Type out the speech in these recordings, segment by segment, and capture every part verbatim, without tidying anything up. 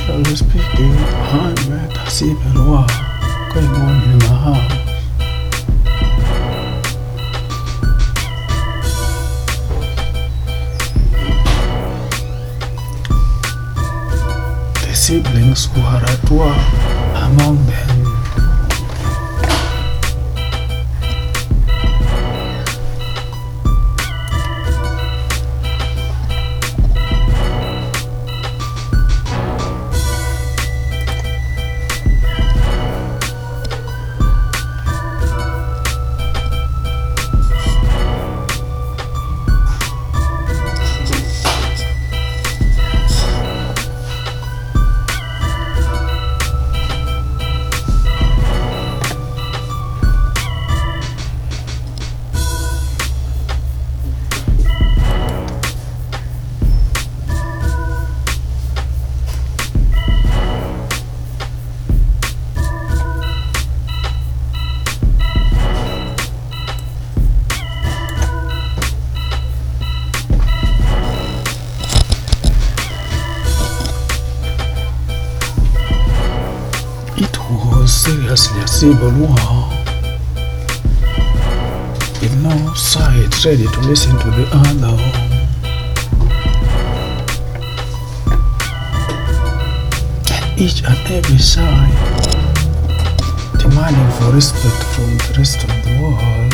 Sincerely speaking, I'm at a civil war going on in my house. The siblings who are at war, among them it was seriously a civil war, with no side ready to listen to the other. And each and every side demanding for respect from the rest of the world.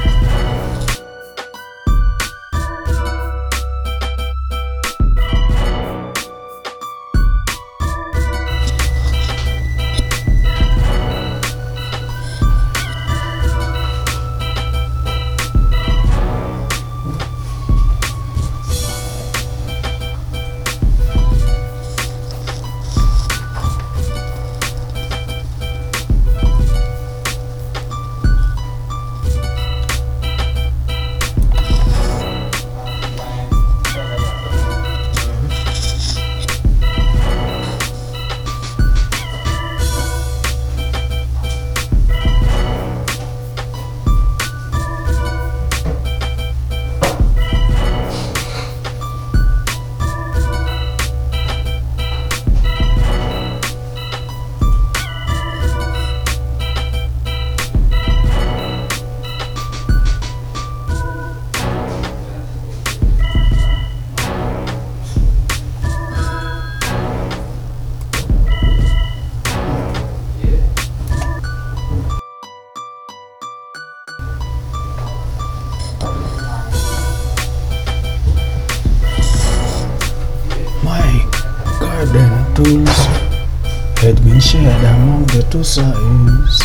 Garden tools had been shared among the two sides,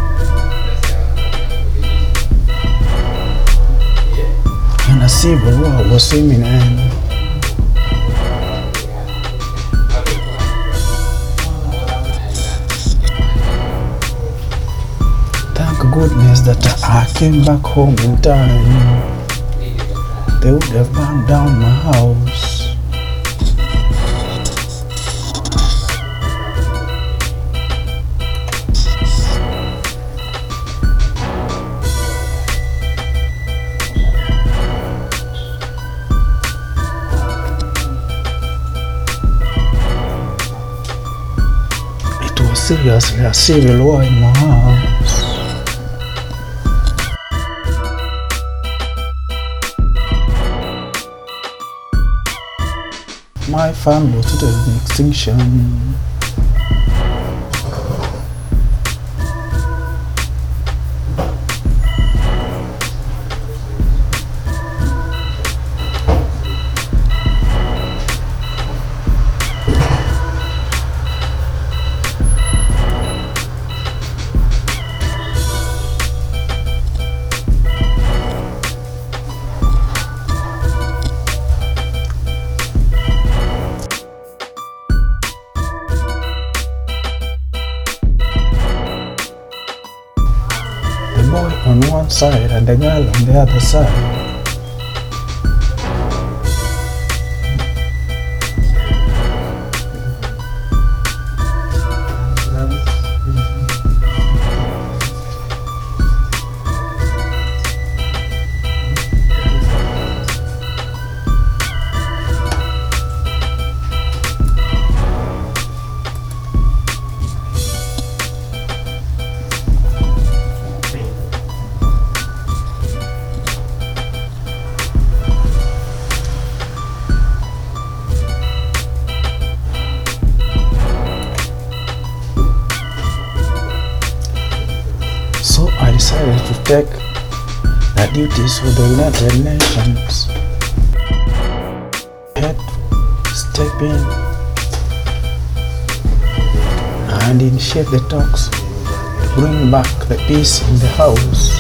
and a civil war was imminent. Thank goodness that I came back home in time. They would have burned down my house. Seriously, a civil war in my house. My family was totally in extinction. Boy on one side and the girl on the other side. undertake the duties of the United Nations. Head step in and initiate the talks to bring back the peace in the house.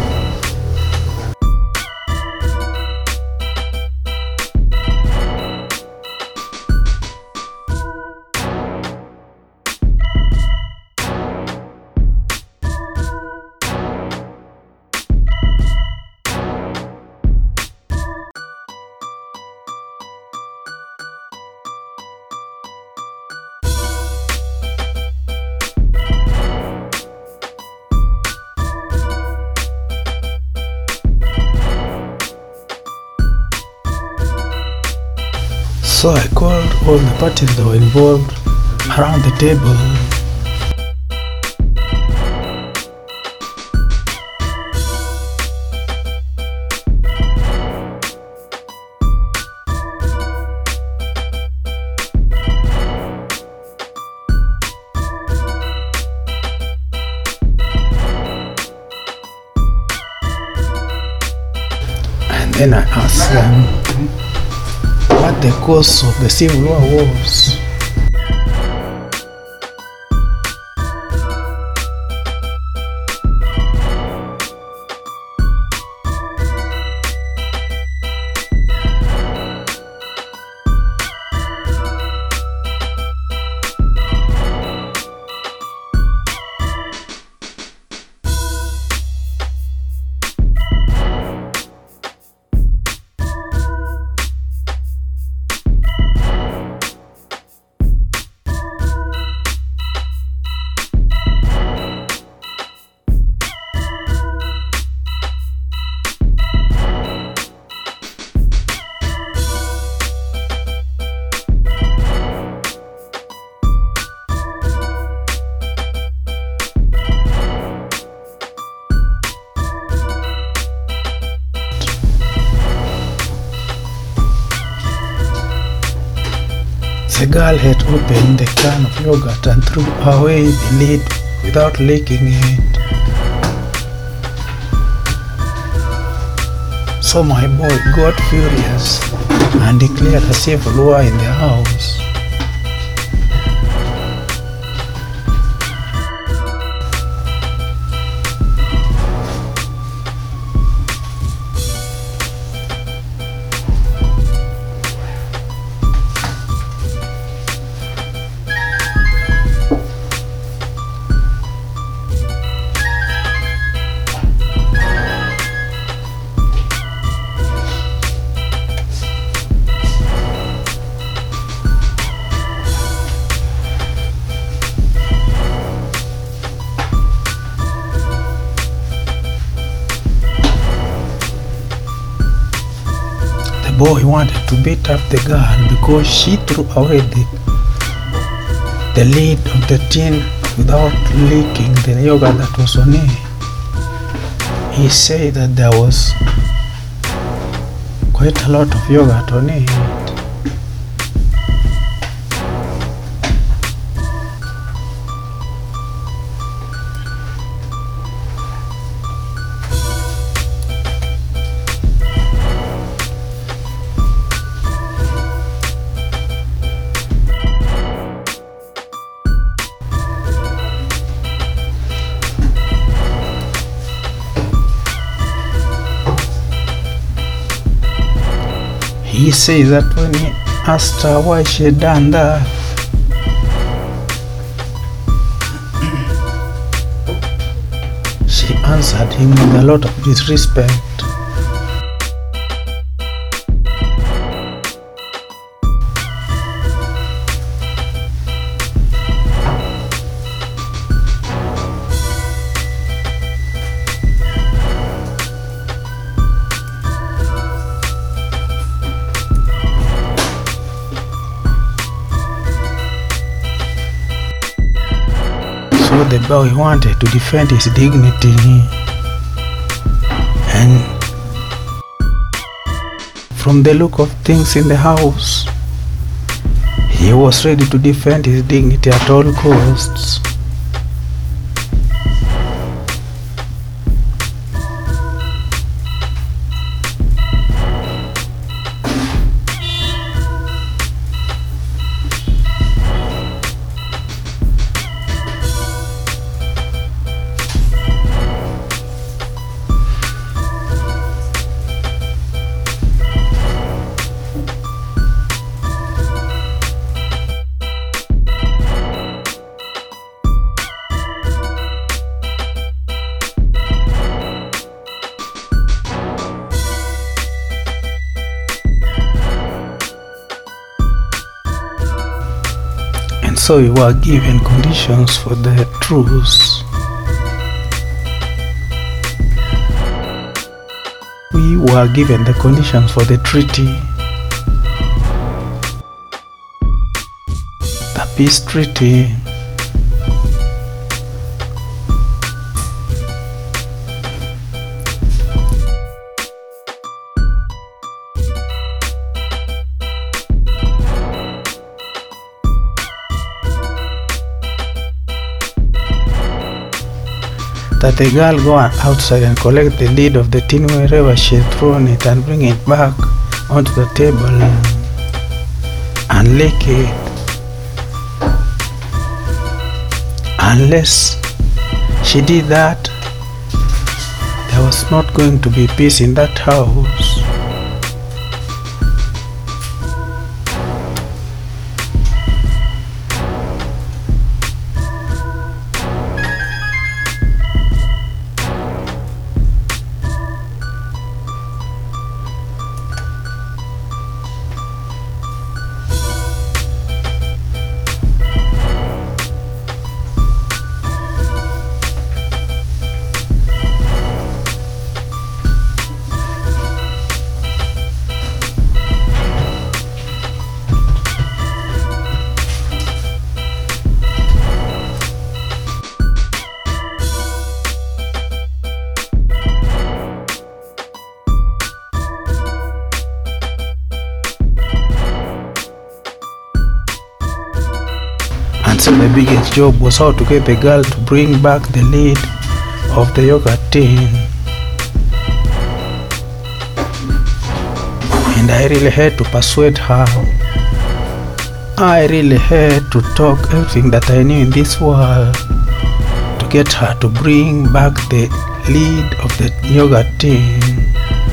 So I called all the parties that were involved around the table. And then I asked them what the cause of the civil war was. The girl had opened the can of yogurt and threw away the lid without licking it. So my boy got furious and declared a civil war in the house. The boy wanted to beat up the girl because she threw away the, the lid of the tin without licking the yogurt that was on it. He said that there was quite a lot of yogurt on it. He says that when he asked her why she had done that, she answered him with a lot of disrespect. So the boy wanted to defend his dignity, and from the look of things in the house, he was ready to defend his dignity at all costs. so we were given conditions for the truce. We were given the conditions for the treaty, the peace treaty. That the girl go outside and collect the lid of the tin wherever she had thrown it and bring it back onto the table and lick it. Unless she did that, there was not going to be peace in that house. And so the biggest job was how to get the girl to bring back the lid of the yogurt tin. And I really had to persuade her. I really had to talk everything that I knew in this world to get her to bring back the lid of the yogurt tin.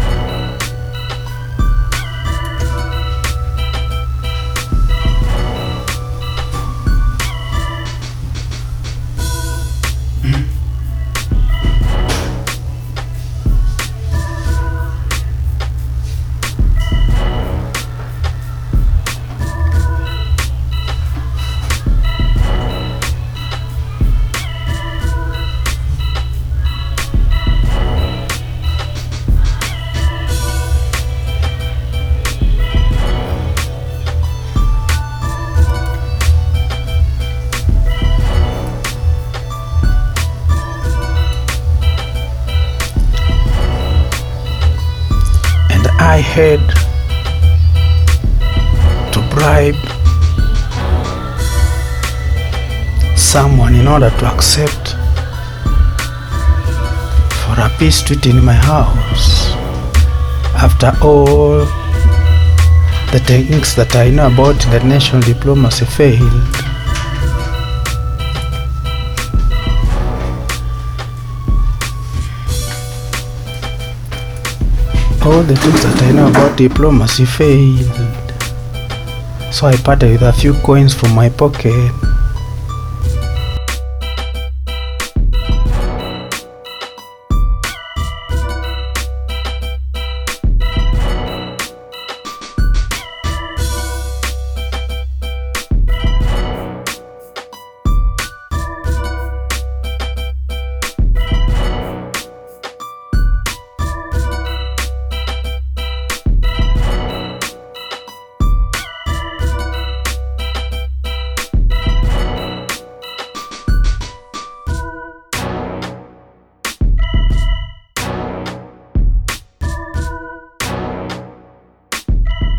I had to bribe someone in order to accept for a peace treaty in my house. After all the techniques that I know about international diplomacy failed. All the things that I know about diplomacy failed. So I parted with a few coins from my pocket.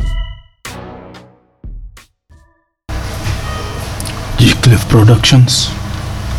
G Cliff Productions.